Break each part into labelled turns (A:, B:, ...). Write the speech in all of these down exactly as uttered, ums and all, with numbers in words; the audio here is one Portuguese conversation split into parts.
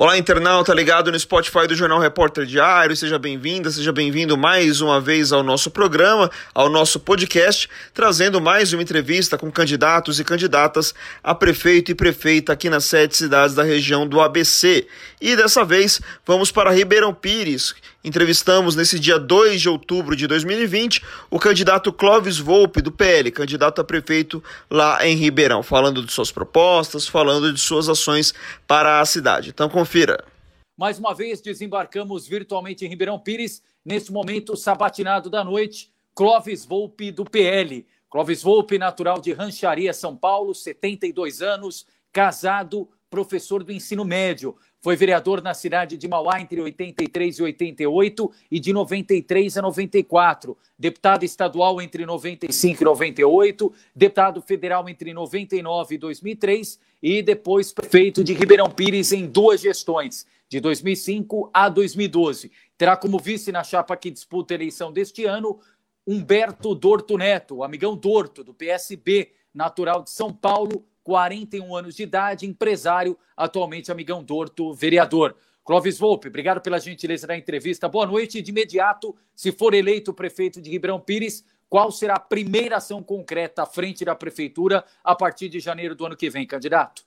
A: Olá, internauta ligado no Spotify do Jornal Repórter Diário, seja bem-vinda, seja bem-vindo mais uma vez ao nosso programa, ao nosso podcast, trazendo mais uma entrevista com candidatos e candidatas a prefeito e prefeita aqui nas sete cidades da região do A B C. E dessa vez vamos para Ribeirão Pires. Entrevistamos nesse dia dois de outubro de dois mil e vinte o candidato Clóvis Volpi, do P L, candidato a prefeito lá em Ribeirão, falando de suas propostas, falando de suas ações para a cidade. Então confira.
B: Mais uma vez desembarcamos virtualmente em Ribeirão Pires, neste momento sabatinado da noite, Clóvis Volpi, do P L. Clóvis Volpi, natural de Rancharia, São Paulo, setenta e dois anos, casado, professor do ensino médio. Foi vereador na cidade de Mauá entre oitenta e três e oitenta e oito e de noventa e três a noventa e quatro. Deputado estadual entre noventa e cinco e noventa e oito, deputado federal entre noventa e nove e dois mil e três e depois prefeito de Ribeirão Pires em duas gestões, de dois mil e cinco a dois mil e doze. Terá como vice na chapa que disputa a eleição deste ano Humberto Dorto Neto, o amigão Dorto, do P S B, natural de São Paulo, quarenta e um anos de idade, empresário, atualmente amigão Dorto, vereador. Clóvis Volpi, obrigado pela gentileza da entrevista. Boa noite. De imediato, se for eleito prefeito de Ribeirão Pires, qual será a primeira ação concreta à frente da prefeitura a partir de janeiro do ano que vem, candidato?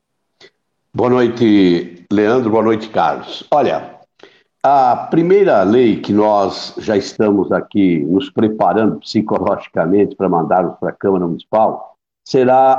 C: Boa noite, Leandro. Boa noite, Carlos. Olha, a primeira lei que nós já estamos aqui nos preparando psicologicamente para mandarmos para a Câmara Municipal será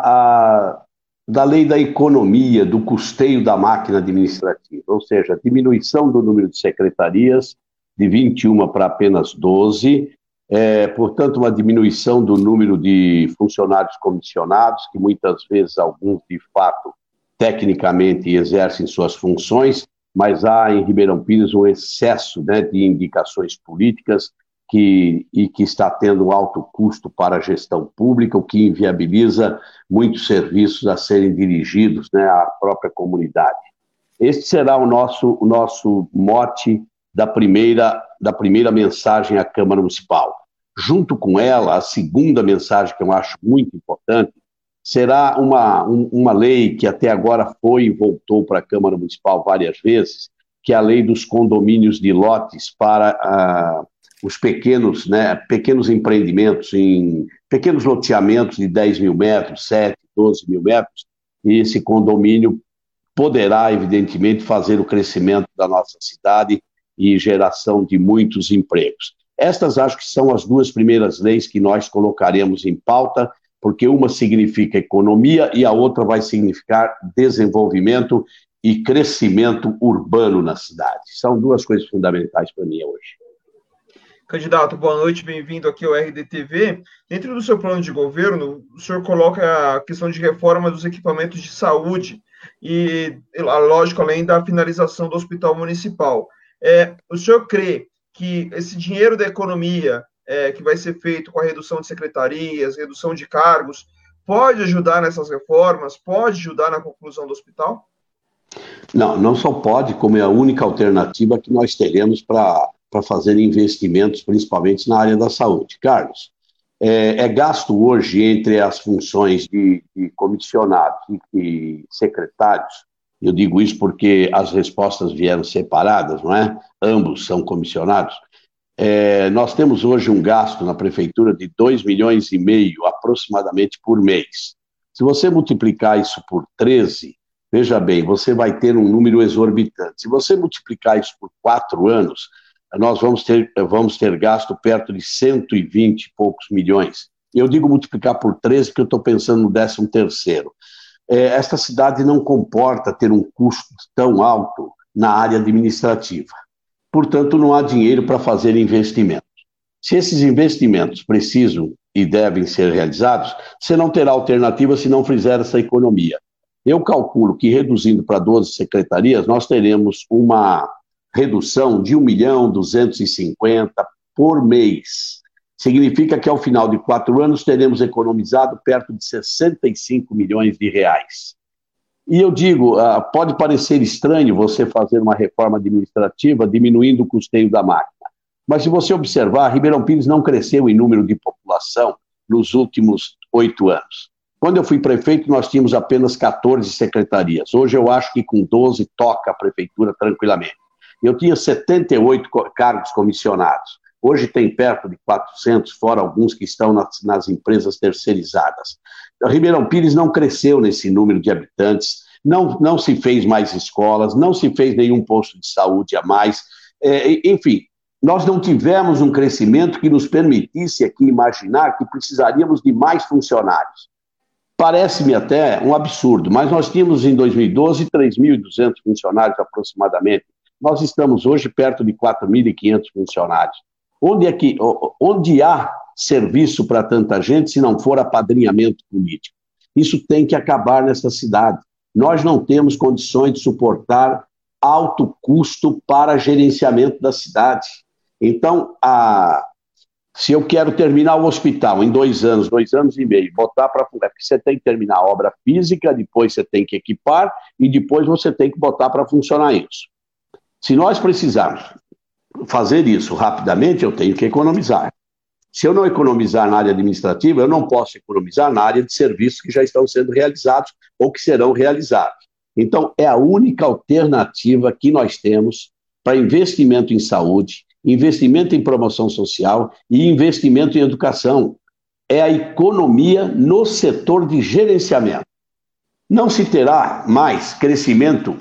C: a da lei da economia, do custeio da máquina administrativa, ou seja, diminuição do número de secretarias de vinte e uma para apenas doze, é, portanto, uma diminuição do número de funcionários comissionados, que muitas vezes alguns, de fato, tecnicamente exercem suas funções, mas há em Ribeirão Pires um excesso, né, de indicações políticas que, e que está tendo alto custo para a gestão pública, o que inviabiliza muitos serviços a serem dirigidos, né, à própria comunidade. Este será o nosso, o nosso mote da primeira, da primeira mensagem à Câmara Municipal. Junto com ela, a segunda mensagem, que eu acho muito importante, será uma, um, uma lei que até agora foi e voltou para a Câmara Municipal várias vezes, que é a lei dos condomínios de lotes para a os pequenos, né, pequenos empreendimentos, em pequenos loteamentos de dez mil metros, sete, doze mil metros, e esse condomínio poderá, evidentemente, fazer o crescimento da nossa cidade e geração de muitos empregos. Estas acho que são as duas primeiras leis que nós colocaremos em pauta, porque uma significa economia e a outra vai significar desenvolvimento e crescimento urbano na cidade. São duas coisas fundamentais para mim hoje.
A: Candidato, boa noite, bem-vindo aqui ao R D T V. Dentro do seu plano de governo, o senhor coloca a questão de reforma dos equipamentos de saúde e, lógico, além da finalização do hospital municipal. É, o senhor crê que esse dinheiro da economia é, que vai ser feito com a redução de secretarias, redução de cargos, pode ajudar nessas reformas, pode ajudar na conclusão do hospital?
C: Não, não só pode, como é a única alternativa que nós teremos para para fazer investimentos, principalmente na área da saúde. Carlos, é, é gasto hoje entre as funções de, de comissionados e, e secretários, eu digo isso porque as respostas vieram separadas, não é? Ambos são comissionados. É, nós temos hoje um gasto na prefeitura de dois milhões e meio, aproximadamente, por mês. Se você multiplicar isso por treze, veja bem, você vai ter um número exorbitante. Se você multiplicar isso por quatro anos, nós vamos ter, vamos ter gasto perto de cento e vinte e poucos milhões. Eu digo multiplicar por treze porque eu estou pensando no décimo terceiro. É, esta cidade não comporta ter um custo tão alto na área administrativa. Portanto, não há dinheiro para fazer investimentos. Se esses investimentos precisam e devem ser realizados, você não terá alternativa se não fizer essa economia. Eu calculo que, reduzindo para doze secretarias, nós teremos uma redução de um milhão duzentos e cinquenta por mês. Significa que ao final de quatro anos teremos economizado perto de sessenta e cinco milhões de reais. E eu digo, uh, pode parecer estranho você fazer uma reforma administrativa diminuindo o custeio da máquina, mas se você observar, Ribeirão Pires não cresceu em número de população nos últimos oito anos. Quando eu fui prefeito, nós tínhamos apenas quatorze secretarias. Hoje eu acho que com doze toca a prefeitura tranquilamente. Eu tinha setenta e oito cargos comissionados. Hoje tem perto de quatrocentos, fora alguns que estão nas, nas empresas terceirizadas. Ribeirão Pires não cresceu nesse número de habitantes, não, não se fez mais escolas, não se fez nenhum posto de saúde a mais. É, enfim, nós não tivemos um crescimento que nos permitisse aqui imaginar que precisaríamos de mais funcionários. Parece-me até um absurdo, mas nós tínhamos em dois mil e doze três mil e duzentos funcionários aproximadamente. Nós estamos hoje perto de quatro mil e quinhentos funcionários. Onde, é que, onde há serviço para tanta gente se não for apadrinhamento político? Isso tem que acabar nessa cidade. Nós não temos condições de suportar alto custo para gerenciamento da cidade. Então, a, se eu quero terminar o hospital em dois anos, dois anos e meio, botar para... Você tem que terminar a obra física, depois você tem que equipar e depois você tem que botar para funcionar isso. Se nós precisarmos fazer isso rapidamente, eu tenho que economizar. Se eu não economizar na área administrativa, eu não posso economizar na área de serviços que já estão sendo realizados ou que serão realizados. Então, é a única alternativa que nós temos para investimento em saúde, investimento em promoção social e investimento em educação. É a economia no setor de gerenciamento. Não se terá mais crescimento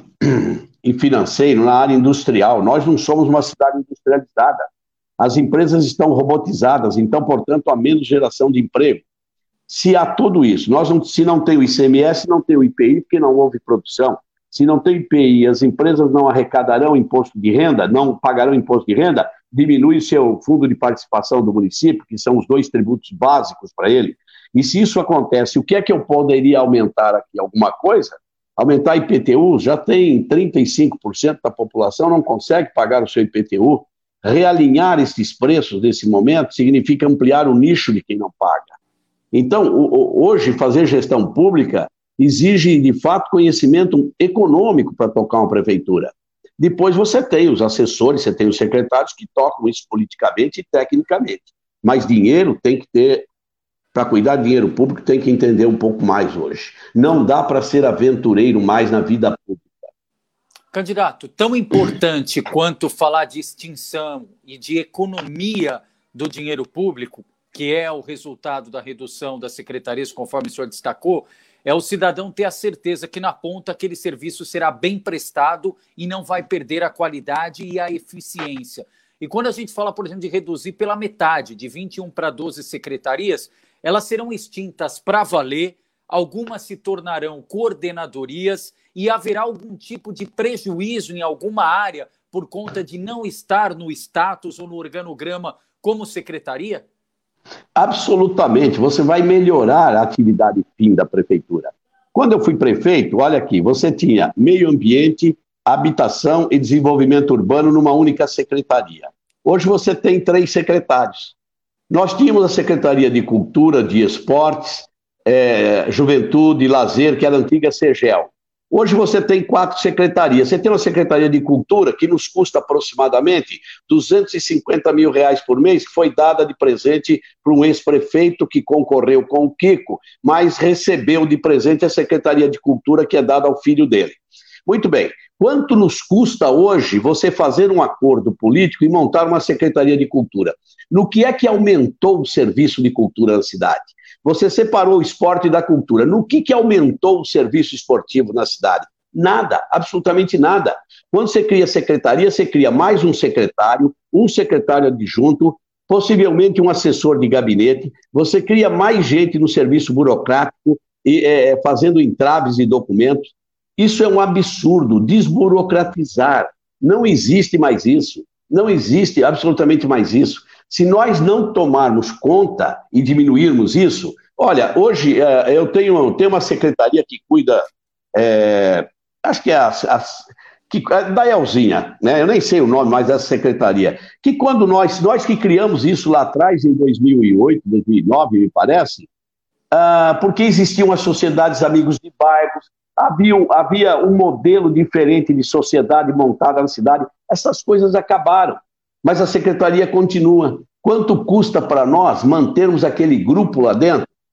C: e financeiro na área industrial. Nós não somos uma cidade industrializada. As empresas estão robotizadas, então, portanto, há menos geração de emprego. Se há tudo isso, nós não, se não tem o I C M S, não tem o I P I, porque não houve produção. Se não tem I P I, as empresas não arrecadarão imposto de renda, não pagarão imposto de renda, diminui o seu fundo de participação do município, que são os dois tributos básicos para ele. E se isso acontece, o que é que eu poderia aumentar aqui? Alguma coisa? Aumentar I P T U, já tem trinta e cinco por cento da população não consegue pagar o seu I P T U. Realinhar esses preços nesse momento significa ampliar o nicho de quem não paga. Então, hoje, fazer gestão pública exige, de fato, conhecimento econômico para tocar uma prefeitura. Depois você tem os assessores, você tem os secretários que tocam isso politicamente e tecnicamente. Mas dinheiro tem que ter, para cuidar de dinheiro público, tem que entender um pouco mais hoje. Não dá para ser aventureiro mais na vida pública.
B: Candidato, tão importante quanto falar de extinção e de economia do dinheiro público, que é o resultado da redução das secretarias, conforme o senhor destacou, é o cidadão ter a certeza que na ponta aquele serviço será bem prestado e não vai perder a qualidade e a eficiência. E quando a gente fala, por exemplo, de reduzir pela metade, de vinte e um para doze secretarias, elas serão extintas para valer, algumas se tornarão coordenadorias e haverá algum tipo de prejuízo em alguma área por conta de não estar no status ou no organograma como secretaria?
C: Absolutamente, você vai melhorar a atividade fim da prefeitura. Quando eu fui prefeito, olha aqui, você tinha meio ambiente, habitação e desenvolvimento urbano numa única secretaria. Hoje você tem três secretários. Nós tínhamos a Secretaria de Cultura, de Esportes, é, Juventude e Lazer, que era a antiga SEGEL. Hoje você tem quatro secretarias. Você tem uma Secretaria de Cultura que nos custa aproximadamente duzentos e cinquenta mil reais por mês, que foi dada de presente para um ex-prefeito que concorreu com o Kiko, mas recebeu de presente a Secretaria de Cultura que é dada ao filho dele. Muito bem. Quanto nos custa hoje você fazer um acordo político e montar uma Secretaria de Cultura? No que é que aumentou o serviço de cultura na cidade? Você separou o esporte da cultura. No que, que aumentou o serviço esportivo na cidade? Nada, absolutamente nada. Quando você cria secretaria, você cria mais um secretário, um secretário adjunto, possivelmente um assessor de gabinete, você cria mais gente no serviço burocrático, e, é, fazendo entraves de documentos. Isso é um absurdo, desburocratizar. Não existe mais isso. Não existe absolutamente mais isso. Se nós não tomarmos conta e diminuirmos isso... Olha, hoje eu tenho, tenho uma secretaria que cuida, é, acho que é a, a, que, da Elzinha, né? Eu nem sei o nome mais dessa secretaria, que quando nós, nós que criamos isso lá atrás, em dois mil e oito, dois mil e nove, me parece, ah, porque existiam as sociedades amigos de bairros, havia, havia um modelo diferente de sociedade montada na cidade, essas coisas acabaram. Mas a secretaria continua. Quanto custa para nós mantermos aquele grupo lá dentro?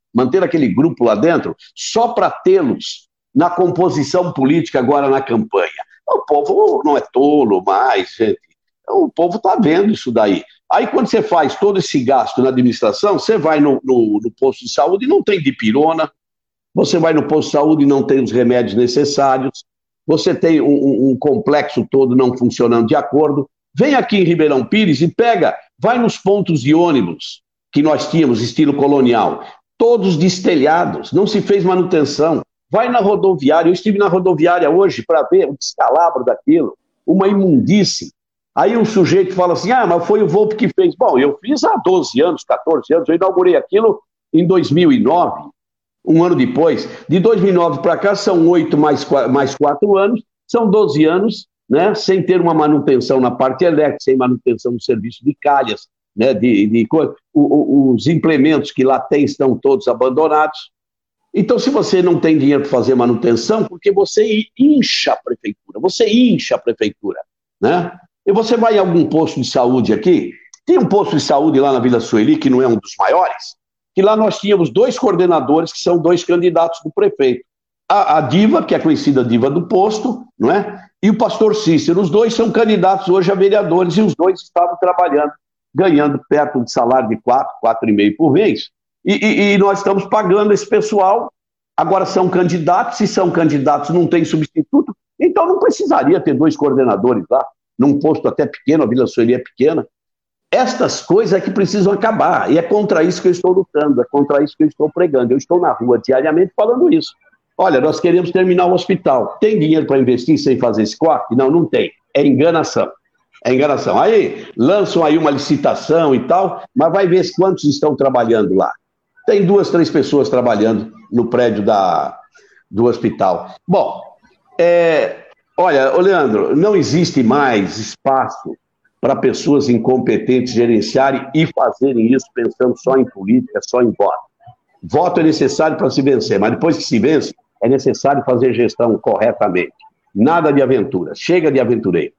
C: manter aquele grupo lá dentro, só para tê-los na composição política agora na campanha. O povo não é tolo mais, gente. O povo está vendo isso daí. Aí, quando você faz todo esse gasto na administração, você vai no, no, no posto de saúde e não tem dipirona, você vai no posto de saúde e não tem os remédios necessários, você tem um, um, um complexo todo não funcionando de acordo. Vem aqui em Ribeirão Pires e pega, vai nos pontos de ônibus que nós tínhamos, estilo colonial, todos destelhados, não se fez manutenção. Vai na rodoviária, eu estive na rodoviária hoje para ver o descalabro daquilo, uma imundície. Aí um sujeito fala assim, ah, mas foi o Volpe que fez. Bom, eu fiz há doze anos, catorze anos, eu inaugurei aquilo em dois mil e nove, um ano depois. De dois mil e nove para cá são oito mais, mais quatro anos, são doze anos, né, sem ter uma manutenção na parte elétrica, sem manutenção no serviço de calhas, né, de, de, o, o, os implementos que lá tem estão todos abandonados. Então, se você não tem dinheiro para fazer manutenção, porque você incha a prefeitura, você incha a prefeitura, né? E você vai em algum posto de saúde aqui, tem um posto de saúde lá na Vila Sueli, que não é um dos maiores, que lá nós tínhamos dois coordenadores, que são dois candidatos do prefeito. A, a Diva, que é a conhecida Diva do posto, não é? E o pastor Cícero, os dois são candidatos hoje a vereadores, e os dois estavam trabalhando, ganhando perto de salário de quatro, quatro e meio por mês. E, e, e nós estamos pagando esse pessoal, agora são candidatos, se são candidatos não tem substituto, então não precisaria ter dois coordenadores lá, num posto até pequeno, a Vila Sueli é pequena. Estas coisas é que precisam acabar, e é contra isso que eu estou lutando, é contra isso que eu estou pregando. Eu estou na rua diariamente falando isso. Olha, nós queremos terminar o hospital. Tem dinheiro para investir sem fazer esse corte? Não, não tem. É enganação. É enganação. Aí lançam aí uma licitação e tal, mas vai ver quantos estão trabalhando lá. Tem duas, três pessoas trabalhando no prédio da, do hospital. Bom, é, olha, ô Leandro, não existe mais espaço para pessoas incompetentes gerenciarem e fazerem isso pensando só em política, só em voto. Voto é necessário para se vencer, mas depois que se vence, é necessário fazer gestão corretamente. Nada de aventura. Chega de aventureiro.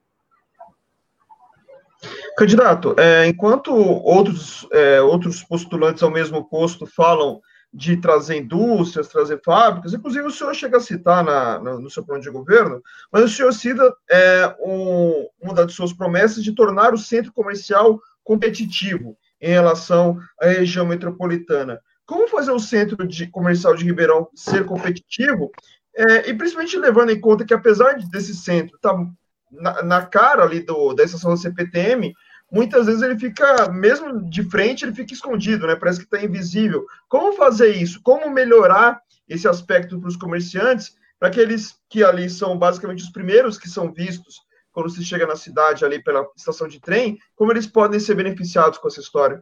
A: Candidato, é, enquanto outros, é, outros postulantes ao mesmo posto falam de trazer indústrias, trazer fábricas, inclusive o senhor chega a citar na, no, no seu plano de governo, mas o senhor cita é, um, uma das suas promessas de tornar o centro comercial competitivo em relação à região metropolitana. Como fazer o centro de, comercial de Ribeirão ser competitivo, é, e principalmente levando em conta que, apesar desse centro estar tá na, na cara ali do, da estação da C P T M, muitas vezes ele fica, mesmo de frente, ele fica escondido, né? Parece que está invisível. Como fazer isso? Como melhorar esse aspecto para os comerciantes, para aqueles que ali são basicamente os primeiros que são vistos quando se chega na cidade, ali pela estação de trem, como eles podem ser beneficiados com essa história?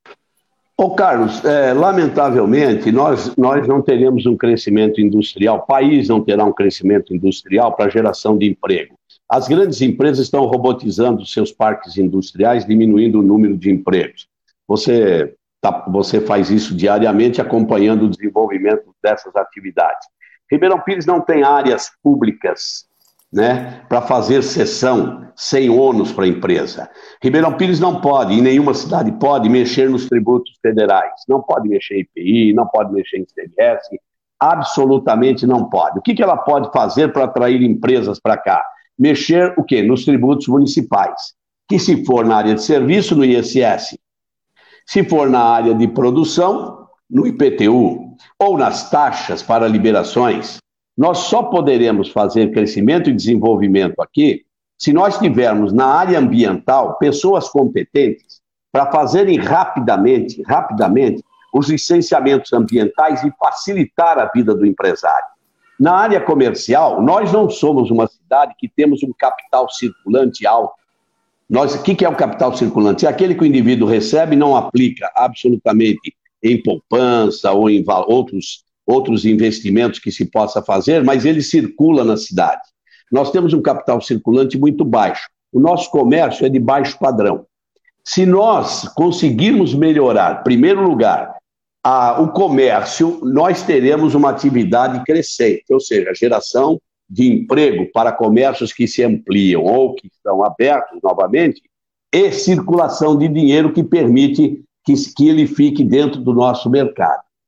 C: Ô Carlos, é, lamentavelmente, nós, nós não teremos um crescimento industrial, o país não terá um crescimento industrial para geração de emprego. As grandes empresas estão robotizando seus parques industriais, diminuindo o número de empregos. Você, tá, você faz isso diariamente, acompanhando o desenvolvimento dessas atividades. Ribeirão Pires não tem áreas públicas, né, para fazer cessão sem ônus para a empresa. Ribeirão Pires não pode, e nenhuma cidade pode, mexer nos tributos federais. Não pode mexer em I P I, não pode mexer em I C M S, absolutamente não pode. O que, que ela pode fazer para atrair empresas para cá? Mexer o quê? Nos tributos municipais, que se for na área de serviço, no I S S, se for na área de produção, no I P T U, ou nas taxas para liberações, nós só poderemos fazer crescimento e desenvolvimento aqui se nós tivermos na área ambiental pessoas competentes para fazerem rapidamente, rapidamente os licenciamentos ambientais e facilitar a vida do empresário. Na área comercial, nós não somos uma cidade que temos um capital circulante alto. Nós, o que é o capital circulante? É aquele que o indivíduo recebe e não aplica absolutamente em poupança ou em outros, outros investimentos que se possa fazer, mas ele circula na cidade. Nós temos um capital circulante muito baixo. O nosso comércio é de baixo padrão. Se nós conseguirmos melhorar, em primeiro lugar, a, o comércio, nós teremos uma atividade crescente, ou seja, a geração de emprego para comércios que se ampliam ou que estão abertos novamente, e circulação de dinheiro que permite que, que ele fique dentro do nosso mercado.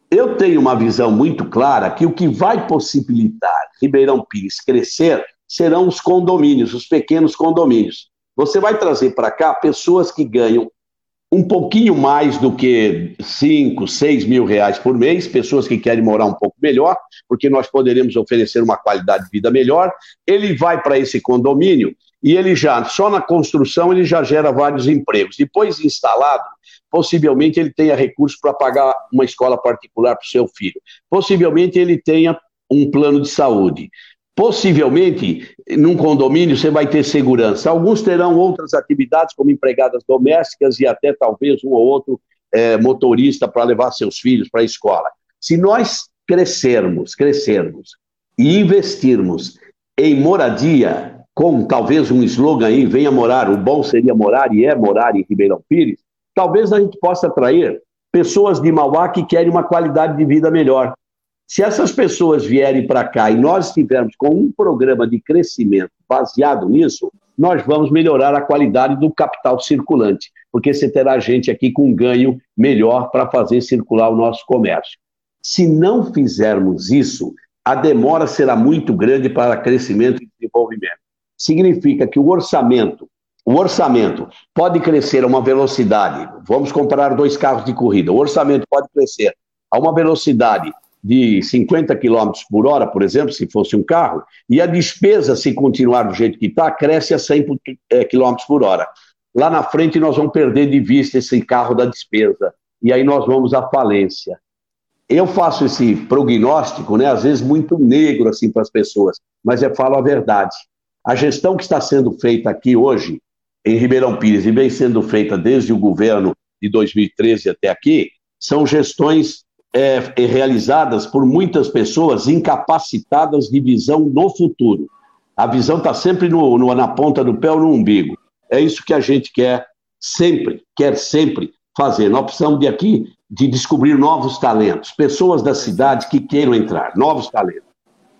C: eu tenho uma visão muito clara que o que vai possibilitar Ribeirão Pires crescer serão os condomínios, os pequenos condomínios. Você vai trazer para cá pessoas que ganham um pouquinho mais do que cinco, seis mil reais por mês, pessoas que querem morar um pouco melhor, porque nós poderemos oferecer uma qualidade de vida melhor. Ele vai para esse condomínio e ele já, só na construção, ele já gera vários empregos. Depois instalado, possivelmente ele tenha recursos para pagar uma escola particular para o seu filho. Possivelmente ele tenha um plano de saúde. Possivelmente, num condomínio, você vai ter segurança. Alguns terão outras atividades, como empregadas domésticas e até talvez um ou outro é, motorista para levar seus filhos para a escola. Se nós crescermos, crescermos e investirmos em moradia, com talvez um slogan aí, venha morar, o bom seria morar e é morar em Ribeirão Pires, talvez a gente possa atrair pessoas de Mauá que querem uma qualidade de vida melhor. Se essas pessoas vierem para cá e nós estivermos com um programa de crescimento baseado nisso, nós vamos melhorar a qualidade do capital circulante, porque você terá gente aqui com ganho melhor para fazer circular o nosso comércio. Se não fizermos isso, a demora será muito grande para crescimento e desenvolvimento. Significa que o orçamento, o orçamento pode crescer a uma velocidade, vamos comparar dois carros de corrida, o orçamento pode crescer a uma velocidade de cinquenta quilômetros por hora, por exemplo, se fosse um carro, e a despesa, se continuar do jeito que está, cresce a cem quilômetros por hora. Lá na frente nós vamos perder de vista esse carro da despesa, e aí nós vamos à falência. Eu faço esse prognóstico, né, às vezes muito negro assim, para as pessoas, mas eu falo a verdade. A gestão que está sendo feita aqui hoje, em Ribeirão Pires, e vem sendo feita desde o governo de dois mil e treze até aqui, são gestões É, é realizadas por muitas pessoas incapacitadas de visão no futuro. A visão está sempre no, no, na ponta do pé ou no umbigo. É isso que a gente quer sempre, quer sempre fazer. Nós precisamos de aqui de descobrir novos talentos, pessoas da cidade que queiram entrar, novos talentos.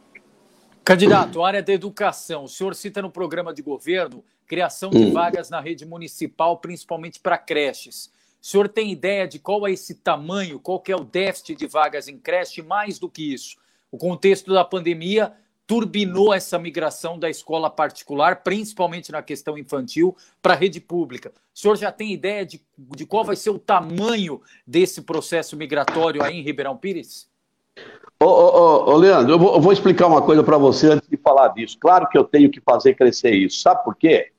B: Candidato, área da educação. O senhor cita no programa de governo criação de hum. vagas na rede municipal, principalmente para creches. O senhor tem ideia de qual é esse tamanho, qual que é o déficit de vagas em creche? Mais do que isso, o contexto da pandemia turbinou essa migração da escola particular, principalmente na questão infantil, para a rede pública. O senhor já tem ideia de, de qual vai ser o tamanho desse processo migratório aí em Ribeirão Pires?
C: Ô, ô, ô Leandro, eu vou, eu vou explicar uma coisa para você antes de falar disso. Claro que eu tenho que fazer crescer isso. Sabe por quê?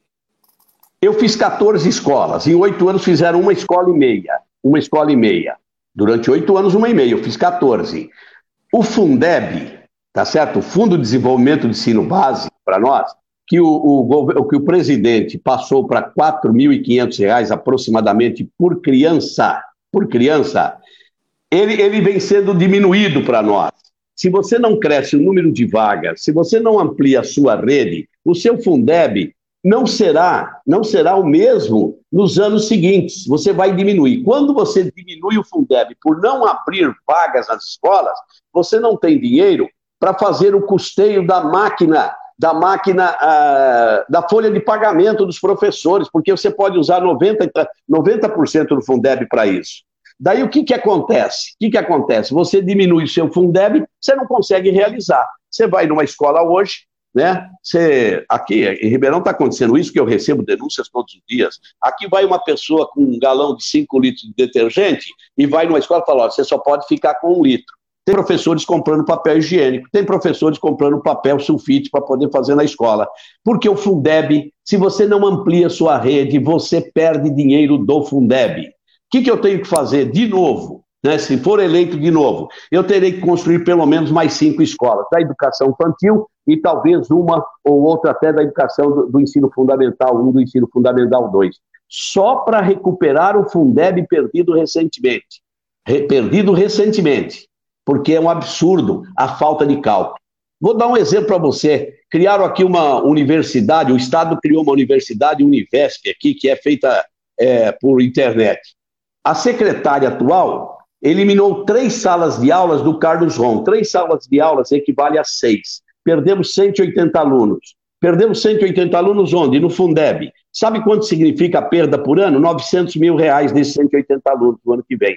C: Eu fiz quatorze escolas, em oito anos fizeram uma escola e meia, uma escola e meia. Durante oito anos, uma e meia, eu fiz quatorze. O Fundeb, tá certo? O Fundo de Desenvolvimento do Ensino Básico, para nós, que o, o, que o presidente passou para quatro mil e quinhentos reais aproximadamente por criança, por criança, ele, ele vem sendo diminuído para nós. Se você não cresce o número de vagas, se você não amplia a sua rede, o seu Fundeb não será, não será o mesmo nos anos seguintes. Você vai diminuir. Quando você diminui o Fundeb por não abrir vagas nas escolas, você não tem dinheiro para fazer o custeio da máquina, da máquina, uh, da folha de pagamento dos professores, porque você pode usar noventa por cento do Fundeb para isso. Daí o que, que acontece? O que, que acontece? Você diminui o seu Fundeb, você não consegue realizar. Você vai numa escola hoje, né? Você, aqui em Ribeirão está acontecendo isso, que eu recebo denúncias todos os dias. Aqui vai uma pessoa com um galão de cinco litros de detergente e vai numa escola e fala, ó, você só pode ficar com um litro. Tem professores comprando papel higiênico, tem professores comprando papel sulfite para poder fazer na escola. Porque o Fundeb, se você não amplia sua rede, você perde dinheiro do Fundeb. O que, que eu tenho que fazer de novo? Né, se for eleito de novo, eu terei que construir pelo menos mais cinco escolas, da educação infantil e talvez uma ou outra até da educação do, do ensino fundamental um, do ensino fundamental dois. Só para recuperar o Fundeb perdido recentemente. Re, perdido recentemente, porque é um absurdo a falta de cálculo. Vou dar um exemplo para você. Criaram aqui uma universidade, o Estado criou uma universidade, Univesp, aqui, que é feita é, por internet. A secretária atual eliminou três salas de aulas do Carlos Rom. Três salas de aulas equivale a seis. Perdemos cento e oitenta alunos. Perdemos cento e oitenta alunos onde? No Fundeb. Sabe quanto significa a perda por ano? novecentos mil reais desses cento e oitenta alunos no ano que vem.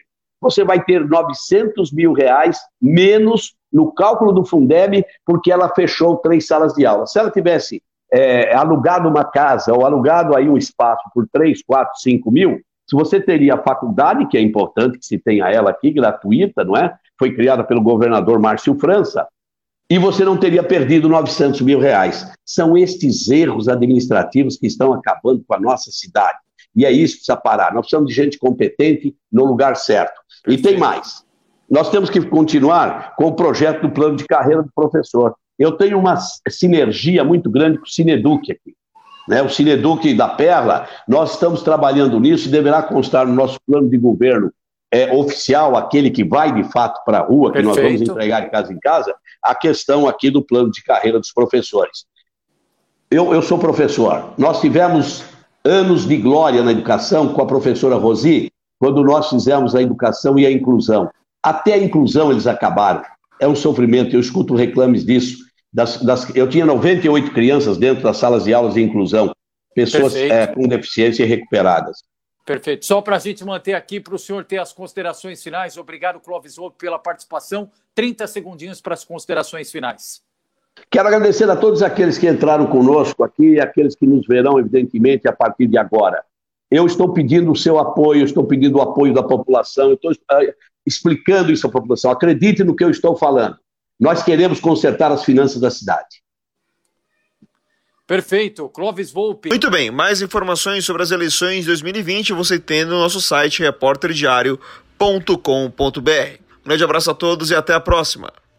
C: você vai ter novecentos mil reais menos no cálculo do Fundeb, porque ela fechou três salas de aula. Se ela tivesse é, alugado uma casa ou alugado aí um espaço por três, quatro, cinco mil, se você teria a faculdade, que é importante que se tenha ela aqui, gratuita, não é? Foi criada pelo governador Márcio França, e você não teria perdido novecentos mil reais. São estes erros administrativos que estão acabando com a nossa cidade. E é isso que precisa parar. Nós precisamos de gente competente no lugar certo. E tem mais. Nós temos que continuar com o projeto do plano de carreira do professor. Eu tenho uma sinergia muito grande com o Cineduc aqui. Né? O Cineduc da Perla, nós estamos trabalhando nisso e deverá constar no nosso plano de governo é, oficial, aquele que vai de fato para a rua, que Perfeito. Nós vamos entregar de casa em casa, a questão aqui do plano de carreira dos professores. Eu, eu sou professor. Nós tivemos anos de glória na educação com a professora Rosi, quando nós fizemos a educação e a inclusão. Até a inclusão eles acabaram. É um sofrimento, eu escuto reclames disso. Das, das, eu tinha noventa e oito crianças dentro das salas de aulas de inclusão, pessoas é, com deficiência recuperadas.
B: Perfeito. Só para a gente manter aqui, para o senhor ter as considerações finais. Obrigado, Clóvis Volpi, pela participação. trinta segundinhos para as considerações finais.
C: Quero agradecer a todos aqueles que entraram conosco aqui, aqueles que nos verão, evidentemente, a partir de agora. Eu estou pedindo o seu apoio, estou pedindo o apoio da população, eu estou uh, explicando isso à população. Acredite no que eu estou falando. Nós queremos consertar as finanças da cidade.
B: Perfeito. Clóvis Volpi.
A: Muito bem. Mais informações sobre as eleições de dois mil e vinte você tem no nosso site repórter diário ponto com ponto br. Um grande abraço a todos e até a próxima.